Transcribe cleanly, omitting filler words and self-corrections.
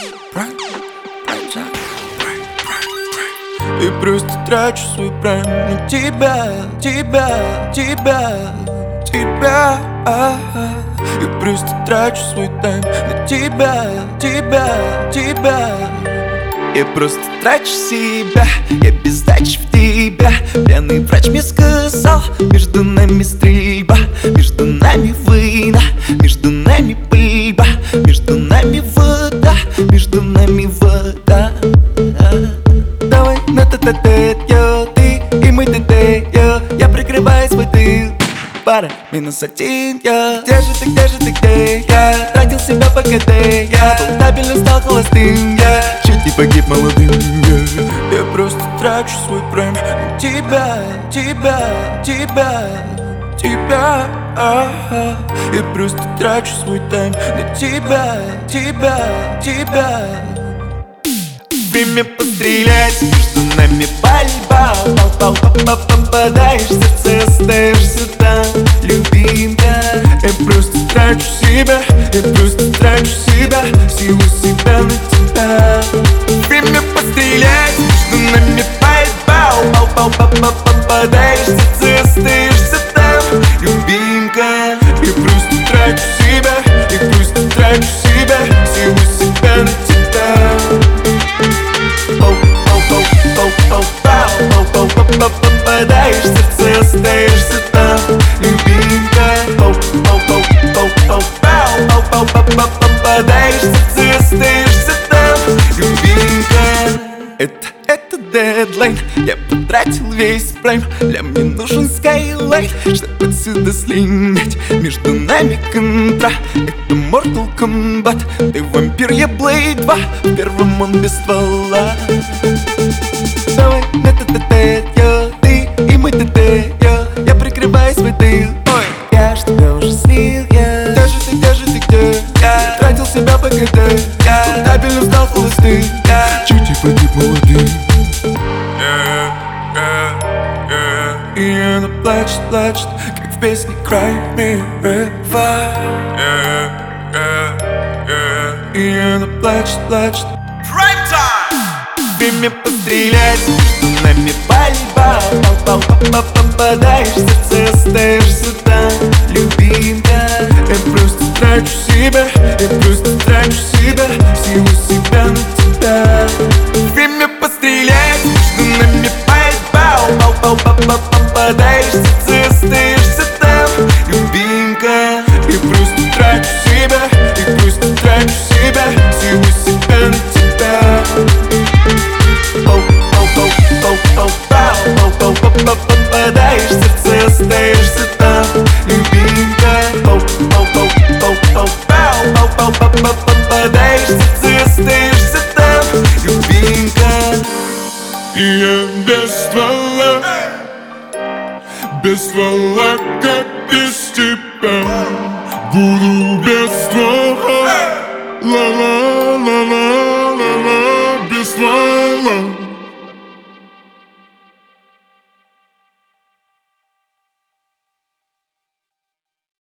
И просто трачу свой прайм на тебя. И просто трачу свой тайм на тебя. Я просто трачу себя, я без сдачи в тебя. Пьяный врач мне сказал, между нами стрельба, между нами война, между нами пыльба, между нами вода, между нами вода. Давай на тет-а-тет, йо, ты и мы тет-а-тет, я прикрываю свой тыл. Пара, -1, я. Где же ты, где я? Тратил себя по КТ, я был стабильно, стал холостым, я чуть не погиб молодым, я просто трачу свой прайм на тебя. Я просто трачу свой тайм на тебя. Время пострелять, между нами пальба. Попадаешь в сердце, остаешься там, любимка. Я просто трачу себя, силу себя на тебя. Время пострелять, между нами пальба. Попадаешь в сердце, остаешься там, любимка. Я просто трачу себя, силу себя на тебя. Попадаешь в сердце, остаешься там, любимка. Попадаешь в сердце, остаешься там, любимка. Это дедлайн, я потратил весь прайм. Для мне нужен скайлайн, чтобы отсюда слинять. Между нами контра, это Mortal Kombat. Ты вампир, я Blade 2, в первом он без ствола. Давай на тет-а-тет, йо, ты и мы тет-а-тет, я прикрываю свой тыл. Ой, я ж тебя уже слил, я. Где же ты, где? Я тратил себя по КТ, я стабильно стал холостым, я чуть не погиб молодым. И она плачет, как в песне Cry Me River. И она плачет. Prime time! Время пострелять, между нами пальба. Попадаешь в сердце, остаешься там, любимка. Я просто трачу себя, силу себя на тебя. Время пострелять, между нами пальба. Попадаешь в сердце, остаешься там, любимка. Я просто трачу себя, силу себя на тебя. Попадаешь в сердце, остаешься там, любимка. Попадаешь в сердце, остаешься там, любимка. И я без ствола, как без тебя. Буду без ствола, ла-ла-ла.